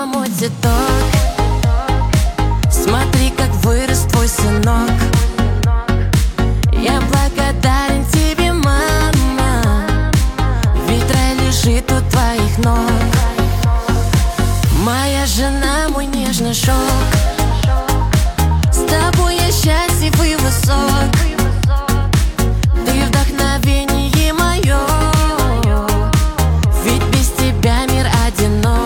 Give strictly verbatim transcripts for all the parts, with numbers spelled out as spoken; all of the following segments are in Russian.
мама, мой цветок. Смотри, как вырос твой сынок. Я благодарен тебе, мама, ведь рай лежит у твоих ног. Моя жена, мой нежный шелк, с тобой я счастлив и высок. Ты вдохновение мое, ведь без тебя мир одинок.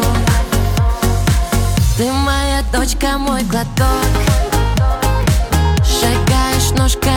Ты моя дочка, мой глоток, шагаешь ножкой